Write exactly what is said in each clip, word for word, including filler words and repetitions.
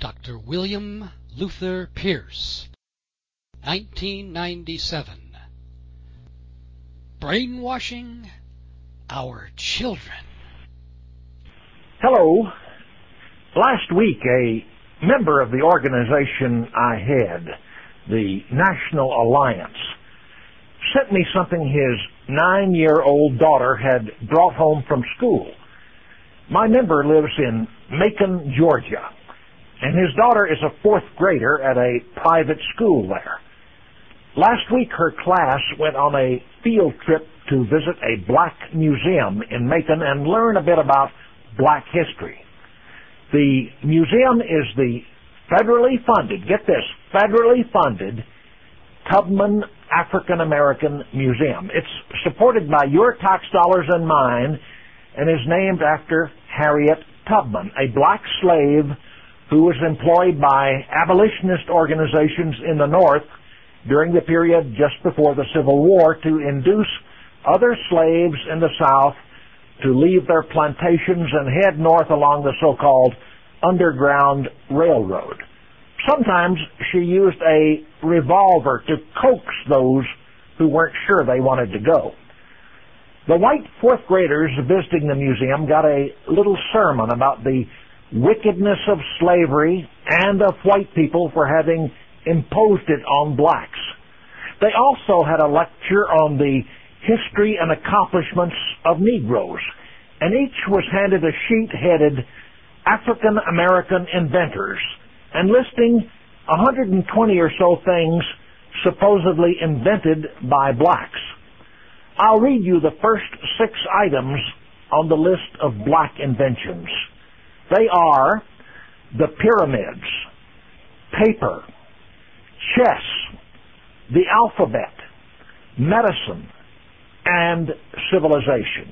Doctor William Luther Pierce, nineteen ninety-seven. Brainwashing Our Children. Hello. Last week, a member of the organization I head, the National Alliance, sent me something his nine-year-old daughter had brought home from school. My member lives in Macon, Georgia, and his daughter is a fourth grader at a private school there. Last week, her class went on a field trip to visit a black museum in Macon and learn a bit about black history. The museum is the federally funded, get this, federally funded Tubman African American Museum. It's supported by your tax dollars and mine and is named after Harriet Tubman, a black slave who was employed by abolitionist organizations in the North during the period just before the Civil War to induce other slaves in the South to leave their plantations and head north along the so-called Underground Railroad. Sometimes she used a revolver to coax those who weren't sure they wanted to go. The white fourth graders visiting the museum got a little sermon about the wickedness of slavery and of white people for having imposed it on blacks. They also had a lecture on the history and accomplishments of Negroes, and each was handed a sheet headed African American Inventors, and listing one hundred twenty or so things supposedly invented by blacks. I'll read you the first six items on the list of black inventions. They are the pyramids, paper, chess, the alphabet, medicine, and civilization.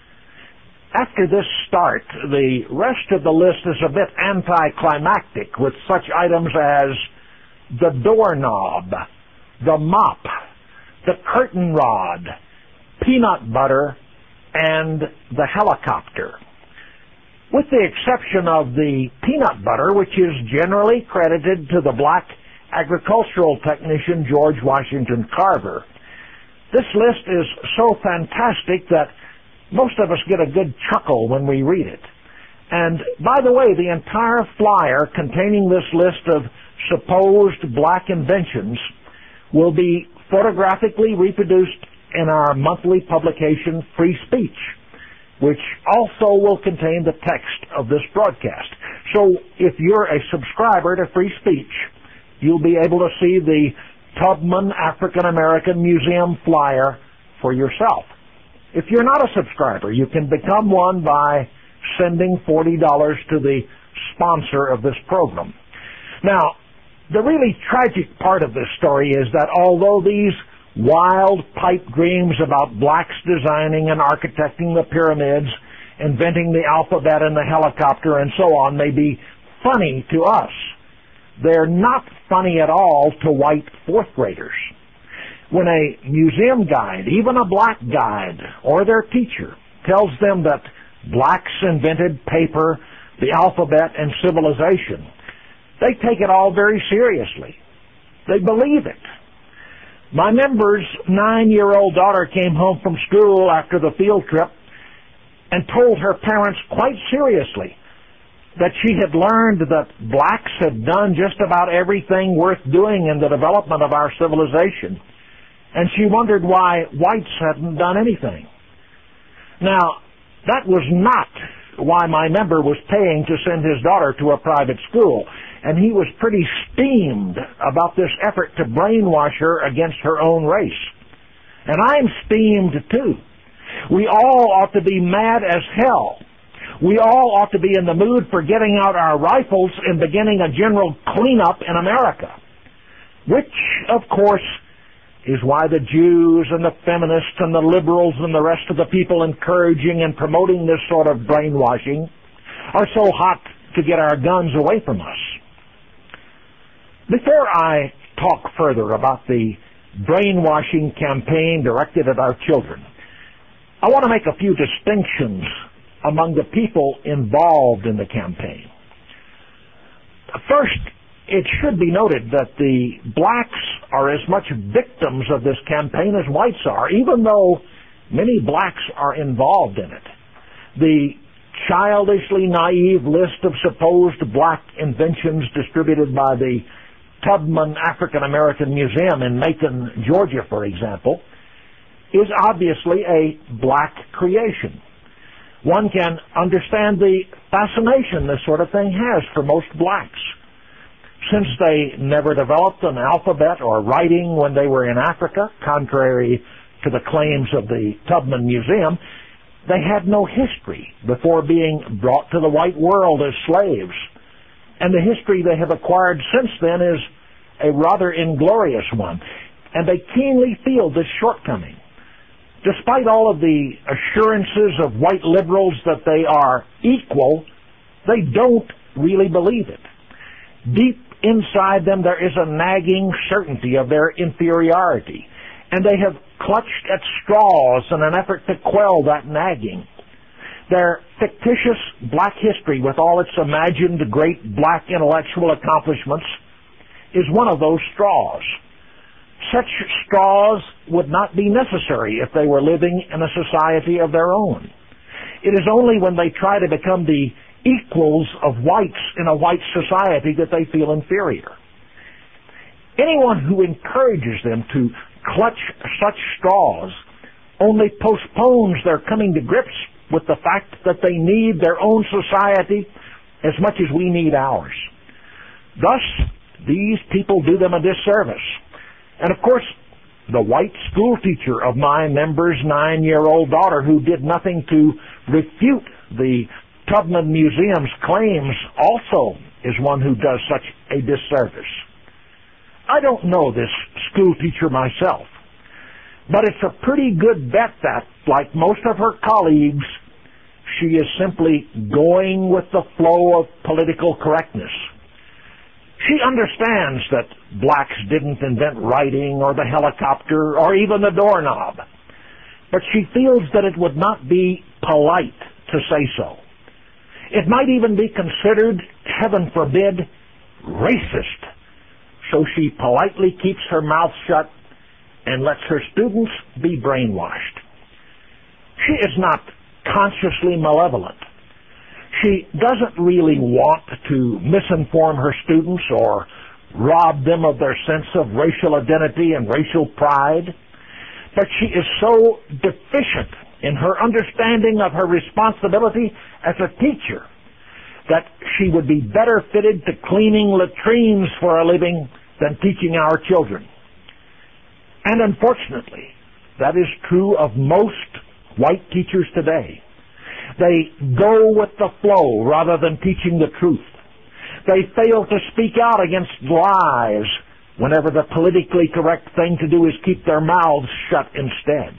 After this start, the rest of the list is a bit anticlimactic, with such items as the doorknob, the mop, the curtain rod, peanut butter, and the helicopter. With the exception of the peanut butter, which is generally credited to the black agricultural technician George Washington Carver, this list is so fantastic that most of us get a good chuckle when we read it. And by the way, the entire flyer containing this list of supposed black inventions will be photographically reproduced in our monthly publication, Free Speech, which also will contain the text of this broadcast. So if you're a subscriber to Free Speech, you'll be able to see the Tubman African American Museum flyer for yourself. If you're not a subscriber, you can become one by sending forty dollars to the sponsor of this program. Now, the really tragic part of this story is that although these wild pipe dreams about blacks designing and architecting the pyramids, inventing the alphabet and the helicopter and so on may be funny to us, they're not funny at all to white fourth graders. When a museum guide, even a black guide, or their teacher tells them that blacks invented paper, the alphabet, and civilization, they take it all very seriously. They believe it. My member's nine-year-old daughter came home from school after the field trip and told her parents quite seriously that she had learned that blacks had done just about everything worth doing in the development of our civilization, and she wondered why whites hadn't done anything. Now, that was not why my member was paying to send his daughter to a private school, and he was pretty steamed about this effort to brainwash her against her own race. And I'm steamed too. We all ought to be mad as hell. We all ought to be in the mood for getting out our rifles and beginning a general cleanup in America. Which, of course, is why the Jews and the feminists and the liberals and the rest of the people encouraging and promoting this sort of brainwashing are so hot to get our guns away from us. Before I talk further about the brainwashing campaign directed at our children, I want to make a few distinctions among the people involved in the campaign. First, it should be noted that the blacks are as much victims of this campaign as whites are, even though many blacks are involved in it. The childishly naive list of supposed black inventions distributed by the Tubman African American Museum in Macon, Georgia, for example, is obviously a black creation. One can understand the fascination this sort of thing has for most blacks. Since they never developed an alphabet or writing when they were in Africa, contrary to the claims of the Tubman Museum, they had no history before being brought to the white world as slaves. And the history they have acquired since then is a rather inglorious one. And they keenly feel this shortcoming. Despite all of the assurances of white liberals that they are equal, they don't really believe it. Deep inside them there is a nagging certainty of their inferiority, and they have clutched at straws in an effort to quell that nagging. Their fictitious black history, with all its imagined great black intellectual accomplishments, is one of those straws. Such straws would not be necessary if they were living in a society of their own. It is only when they try to become the equals of whites in a white society that they feel inferior. Anyone who encourages them to clutch such straws only postpones their coming to grips with the fact that they need their own society as much as we need ours. Thus, these people do them a disservice. And of course, the white school teacher of my member's nine-year-old daughter, who did nothing to refute the Tubman Museum's claims, also is one who does such a disservice. I don't know this school teacher myself, but it's a pretty good bet that, like most of her colleagues, she is simply going with the flow of political correctness. She understands that blacks didn't invent writing or the helicopter or even the doorknob, but she feels that it would not be polite to say so. It might even be considered, heaven forbid, racist. So she politely keeps her mouth shut and lets her students be brainwashed. She is not consciously malevolent. She doesn't really want to misinform her students or rob them of their sense of racial identity and racial pride, but she is so deficient in her understanding of her responsibility as a teacher that she would be better fitted to cleaning latrines for a living than teaching our children. And unfortunately, that is true of most white teachers today. They go with the flow rather than teaching the truth. They fail to speak out against lies whenever the politically correct thing to do is keep their mouths shut instead.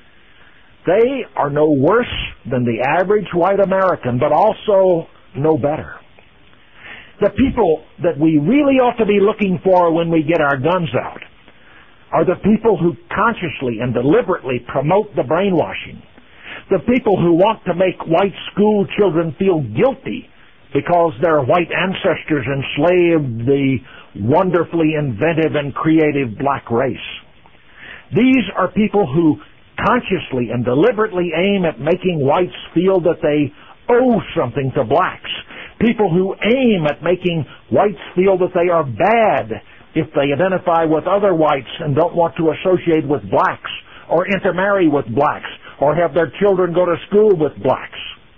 They are no worse than the average white American, but also no better. The people that we really ought to be looking for when we get our guns out are the people who consciously and deliberately promote the brainwashing. The people who want to make white school children feel guilty because their white ancestors enslaved the wonderfully inventive and creative black race. These are people who consciously and deliberately aim at making whites feel that they owe something to blacks. People who aim at making whites feel that they are bad if they identify with other whites and don't want to associate with blacks or intermarry with blacks or have their children go to school with blacks.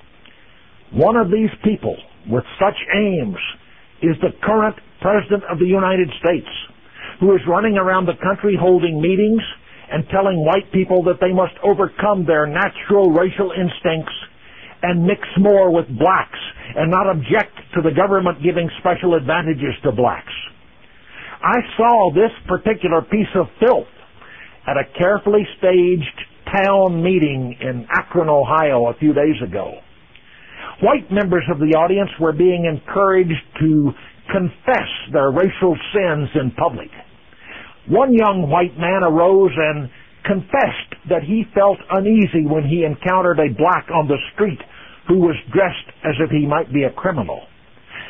One of these people with such aims is the current President of the United States, who is running around the country holding meetings and telling white people that they must overcome their natural racial instincts and mix more with blacks and not object to the government giving special advantages to blacks. I saw this particular piece of filth at a carefully staged town meeting in Akron, Ohio a few days ago. White members of the audience were being encouraged to confess their racial sins in public. One young white man arose and confessed that he felt uneasy when he encountered a black on the street who was dressed as if he might be a criminal.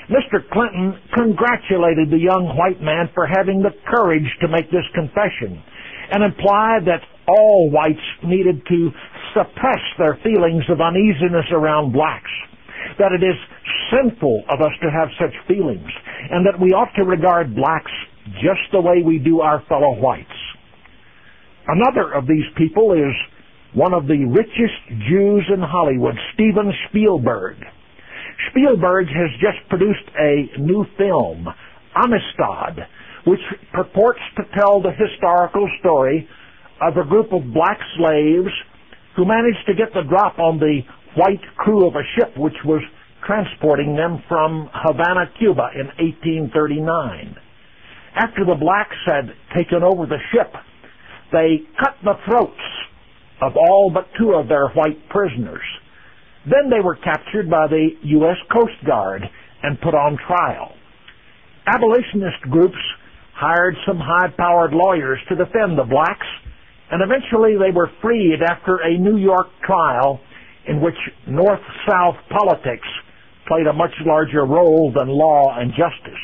Mister Clinton congratulated the young white man for having the courage to make this confession and implied that all whites needed to suppress their feelings of uneasiness around blacks, that it is sinful of us to have such feelings, and that we ought to regard blacks just the way we do our fellow whites. Another of these people is one of the richest Jews in Hollywood, Steven Spielberg. Spielberg has just produced a new film, Amistad, which purports to tell the historical story of a group of black slaves who managed to get the drop on the white crew of a ship which was transporting them from Havana, Cuba in eighteen thirty-nine. After the blacks had taken over the ship, they cut the throats of all but two of their white prisoners. Then they were captured by the U S Coast Guard and put on trial. Abolitionist groups hired some high-powered lawyers to defend the blacks, and eventually they were freed after a New York trial in which North-South politics played a much larger role than law and justice.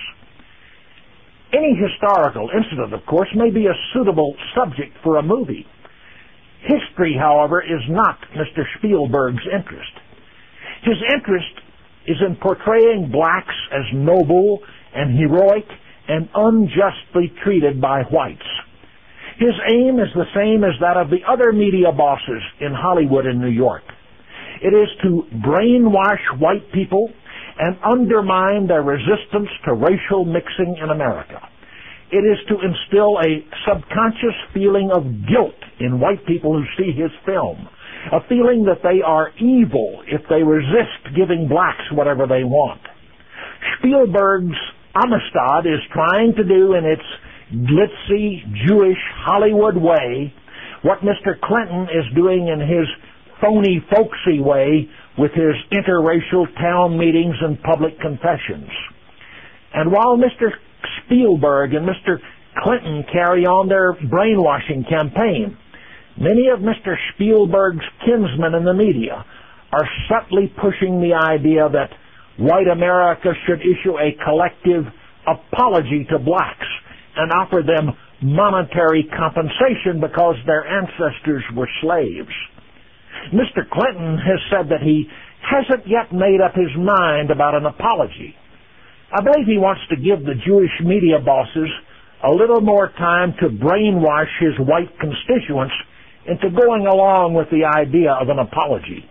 Any historical incident, of course, may be a suitable subject for a movie. History, however, is not Mister Spielberg's interest. His interest is in portraying blacks as noble and heroic and unjustly treated by whites. His aim is the same as that of the other media bosses in Hollywood and New York. It is to brainwash white people and undermine their resistance to racial mixing in America. It is to instill a subconscious feeling of guilt in white people who see his film, a feeling that they are evil if they resist giving blacks whatever they want. Spielberg's Amistad is trying to do in its glitzy, Jewish Hollywood way what Mister Clinton is doing in his phony, folksy way with his interracial town meetings and public confessions. And while Mister Spielberg and Mister Clinton carry on their brainwashing campaign, many of Mister Spielberg's kinsmen in the media are subtly pushing the idea that white America should issue a collective apology to blacks and offer them monetary compensation because their ancestors were slaves. Mister Clinton has said that he hasn't yet made up his mind about an apology. I believe he wants to give the Jewish media bosses a little more time to brainwash his white constituents into going along with the idea of an apology.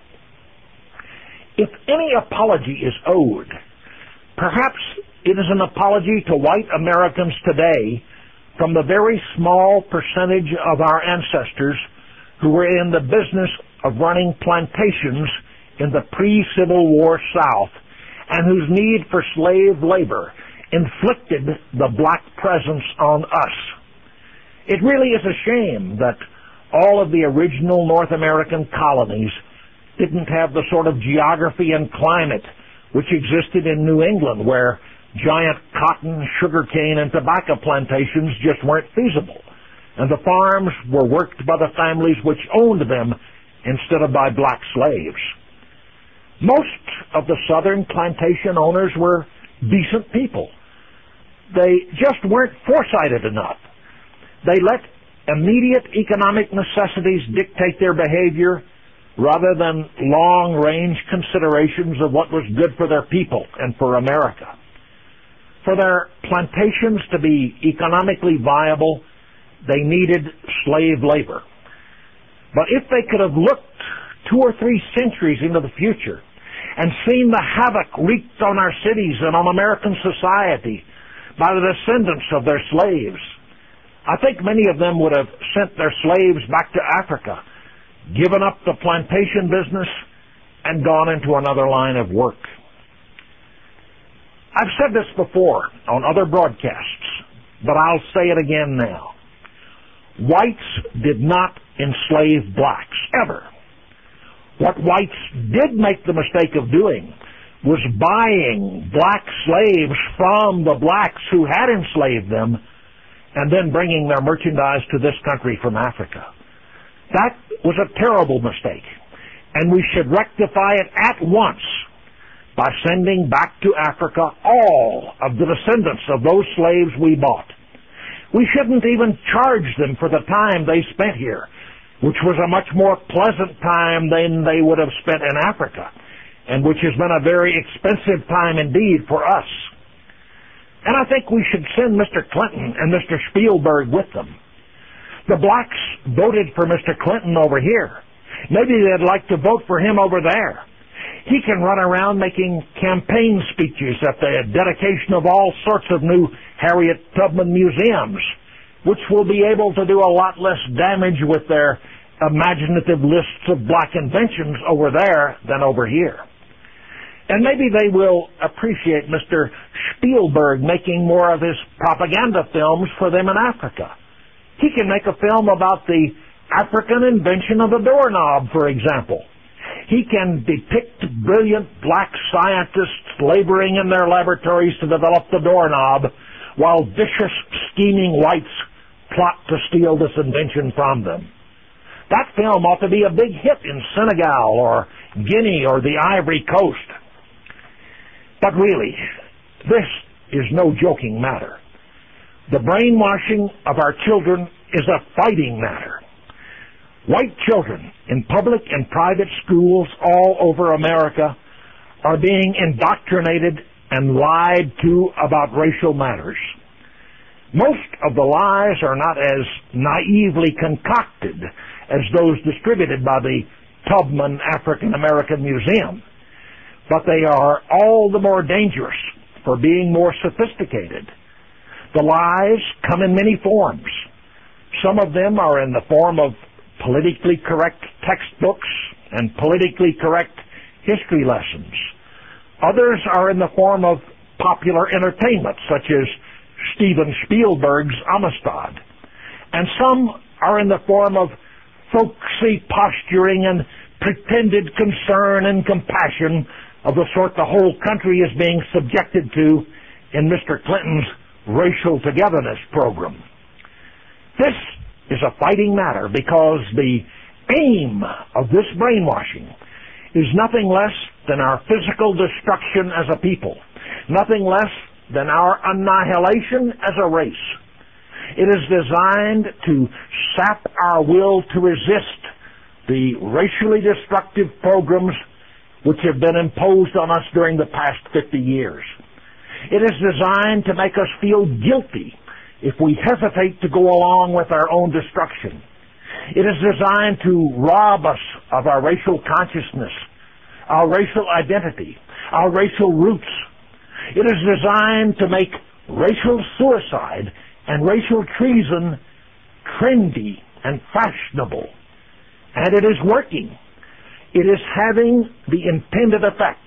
If any apology is owed, perhaps it is an apology to white Americans today from the very small percentage of our ancestors who were in the business of running plantations in the pre-Civil War South and whose need for slave labor inflicted the black presence on us. It really is a shame that all of the original North American colonies didn't have the sort of geography and climate which existed in New England, where giant cotton, sugarcane, and tobacco plantations just weren't feasible, and the farms were worked by the families which owned them instead of by black slaves. Most of the southern plantation owners were decent people. They just weren't foresighted enough. They let immediate economic necessities dictate their behavior rather than long-range considerations of what was good for their people and for America. For their plantations to be economically viable, they needed slave labor. But if they could have looked two or three centuries into the future and seen the havoc wreaked on our cities and on American society by the descendants of their slaves, I think many of them would have sent their slaves back to Africa, given up the plantation business, and gone into another line of work. I've said this before on other broadcasts, but I'll say it again now. Whites did not enslave blacks, ever. What whites did make the mistake of doing was buying black slaves from the blacks who had enslaved them and then bringing their merchandise to this country from Africa. That was a terrible mistake, and we should rectify it at once. by sending back to Africa all of the descendants of those slaves we bought. We shouldn't even charge them for the time they spent here, which was a much more pleasant time than they would have spent in Africa, and which has been a very expensive time indeed for us. And I think we should send Mister Clinton and Mister Spielberg with them. The blacks voted for Mister Clinton over here. Maybe they'd like to vote for him over there. He can run around making campaign speeches at the dedication of all sorts of new Harriet Tubman museums, which will be able to do a lot less damage with their imaginative lists of black inventions over there than over here. And maybe they will appreciate Mister Spielberg making more of his propaganda films for them in Africa. He can make a film about the African invention of the doorknob, for example. He can depict brilliant black scientists laboring in their laboratories to develop the doorknob, while vicious, scheming whites plot to steal this invention from them. That film ought to be a big hit in Senegal or Guinea or the Ivory Coast. But really, this is no joking matter. The brainwashing of our children is a fighting matter. White children in public and private schools all over America are being indoctrinated and lied to about racial matters. Most of the lies are not as naively concocted as those distributed by the Tubman African American Museum, but they are all the more dangerous for being more sophisticated. The lies come in many forms. Some of them are in the form of politically correct textbooks and politically correct history lessons. Others are in the form of popular entertainment, such as Steven Spielberg's Amistad. And some are in the form of folksy posturing and pretended concern and compassion of the sort the whole country is being subjected to in Mister Clinton's Racial Togetherness program. This is a fighting matter because the aim of this brainwashing is nothing less than our physical destruction as a people, nothing less than our annihilation as a race. It is designed to sap our will to resist the racially destructive programs which have been imposed on us during the past fifty years. It is designed to make us feel guilty if we hesitate to go along with our own destruction. It is designed to rob us of our racial consciousness, our racial identity, our racial roots. It is designed to make racial suicide and racial treason trendy and fashionable. And it is working. It is having the intended effect.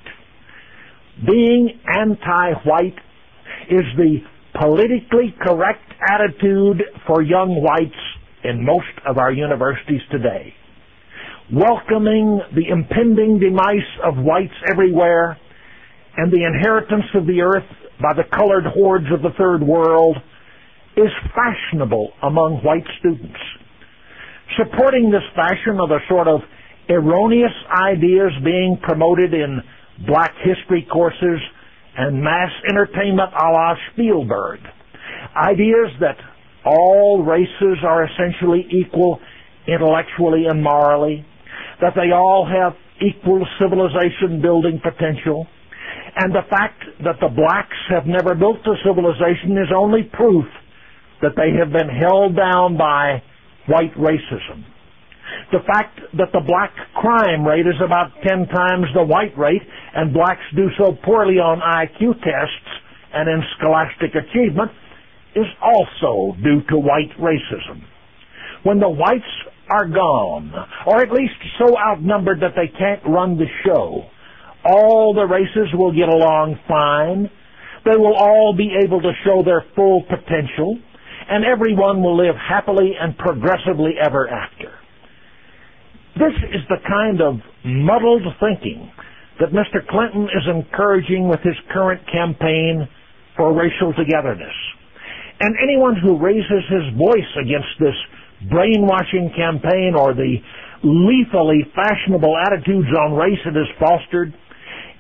Being anti-white is the politically correct attitude for young whites in most of our universities today. Welcoming the impending demise of whites everywhere and the inheritance of the earth by the colored hordes of the third world is fashionable among white students. Supporting this fashion are the sort of erroneous ideas being promoted in black history courses and mass entertainment a la Spielberg. Ideas that all races are essentially equal intellectually and morally, that they all have equal civilization building potential, and the fact that the blacks have never built a civilization is only proof that they have been held down by white racism. The fact that the black crime rate is about ten times the white rate and blacks do so poorly on I Q tests and in scholastic achievement is also due to white racism. When the whites are gone, or at least so outnumbered that they can't run the show, all the races will get along fine, they will all be able to show their full potential, and everyone will live happily and progressively ever after. This is the kind of muddled thinking that Mister Clinton is encouraging with his current campaign for racial togetherness. And anyone who raises his voice against this brainwashing campaign or the lethally fashionable attitudes on race it has fostered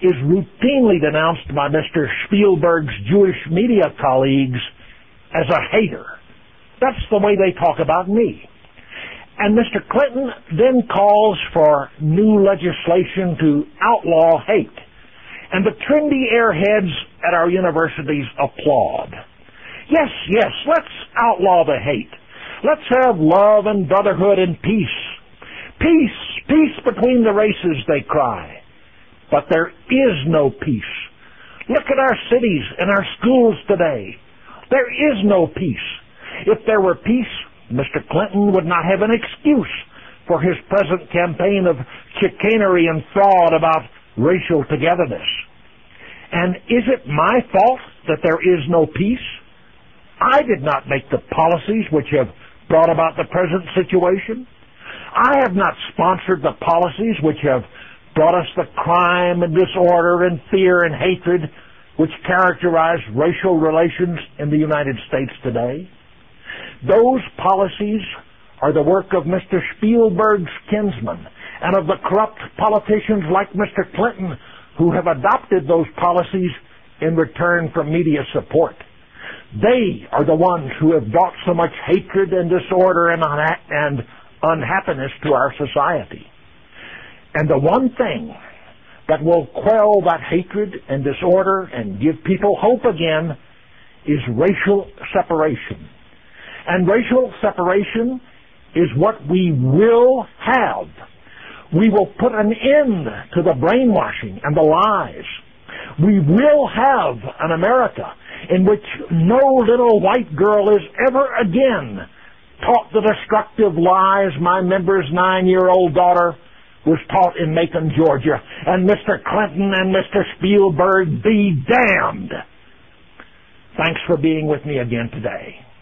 is routinely denounced by Mister Spielberg's Jewish media colleagues as a hater. That's the way they talk about me. And Mister Clinton then calls for new legislation to outlaw hate. And the trendy airheads at our universities applaud. Yes, yes, let's outlaw the hate. Let's have love and brotherhood and peace. Peace, peace between the races, they cry. But there is no peace. Look at our cities and our schools today. There is no peace. If there were peace, Mister Clinton would not have an excuse for his present campaign of chicanery and fraud about racial togetherness. And is it my fault that there is no peace? I did not make the policies which have brought about the present situation. I have not sponsored the policies which have brought us the crime and disorder and fear and hatred which characterize racial relations in the United States today. Those policies are the work of Mister Spielberg's kinsmen and of the corrupt politicians like Mister Clinton who have adopted those policies in return for media support. They are the ones who have brought so much hatred and disorder and, unha- and unhappiness to our society. And the one thing that will quell that hatred and disorder and give people hope again is racial separation. And racial separation is what we will have. We will put an end to the brainwashing and the lies. We will have an America in which no little white girl is ever again taught the destructive lies my member's nine-year-old daughter was taught in Macon, Georgia. And Mister Clinton and Mister Spielberg be damned. Thanks for being with me again today.